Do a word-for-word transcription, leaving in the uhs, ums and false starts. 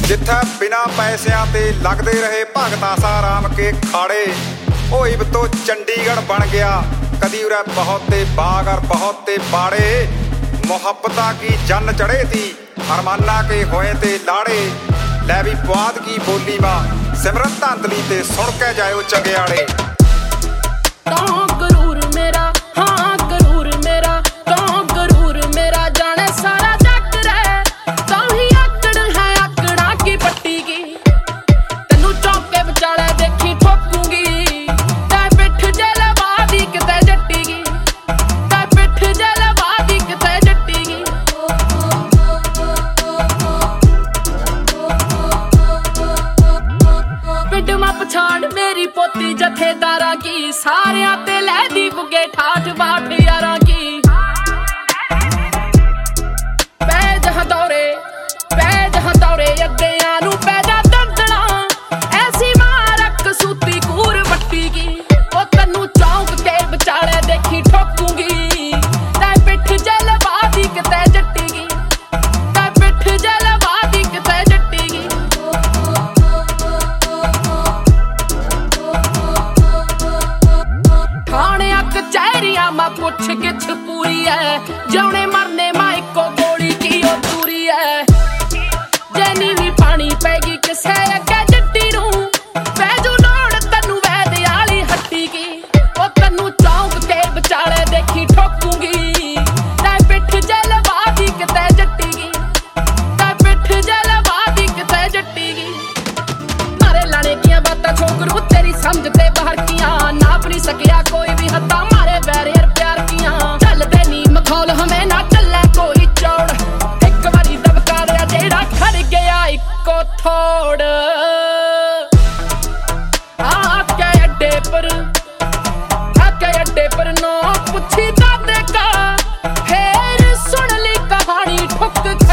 जिथे बिना पैसिਆਂ ते लगदे रहे भगता साराम के खाड़े। ओ इब तो चंडीगढ़ बन गया, कदी उरे बहुत ते बाग और बहुत ते बाड़े। मुहब्बता की जन चढ़े थी, अरमाना के होए ते लाड़े। लै भी पुआध की बोली मां सिमरन धांधली ते सुन के जाओ चंगियाड़े। गरूर मेरा हाँ गरूर मेरा तो गरूर मेरा जाने सारा जग रे। तो ही आकड़ है आकड़ा की पट्टी की, तेनू चौके विचाले देखी ठोकूंगी। तै पिठ जलवा दी किते जट्टी गी, तै पिठ जलवा दी किते जट्टी गी। पिंड मां पछाड़ मेरी पोती जथेदारा की, सारियां ते लैदी बुगे ठाठ बाट यारां की। पै जहां दौरे पै जहां दौरे अद्दियां नू पै जा दंदना। ऐसी मारक सूती कूर बट्टी की, ओ तन्नू चौंक के विचाले देखी ठोकूंगी। तै पिठ जलवा दी किते जट्टी गी, तै पिठ जलवा दी किते जट्टी गी। थाणियां कचहरियां मां पुछ गिछ पूरी है, जौने मरने मां इको गोली की ओ दूरी है। जैनी भी पानी पैगी किसे अगे जट्टी नू, पैजू लोड़ तन्नू वैद आली हट्टी की। ओ तन्नू चौंक के विचाले देखी ठोकूंगी। तै पिठ जलवा दी किते जट्टी गी, तै पिठ जलवा दी किते जट्टी गी। मारे लाने दियां बातां छोकरू तेरी समझ ते बाहर कियां, नाप नहीं सकिया कोई भी हत्ता मारे बैरियर प्यार कियां। चलदे नी मखौल हमें ना चले कोई चौड़, एक बारी दबका दिया जेड़ा खड़ गया इको थोड़। आके अड्डे पर आके अड्डे पर नो पुछी दादे का, फेर सुन ली कहानी ठुक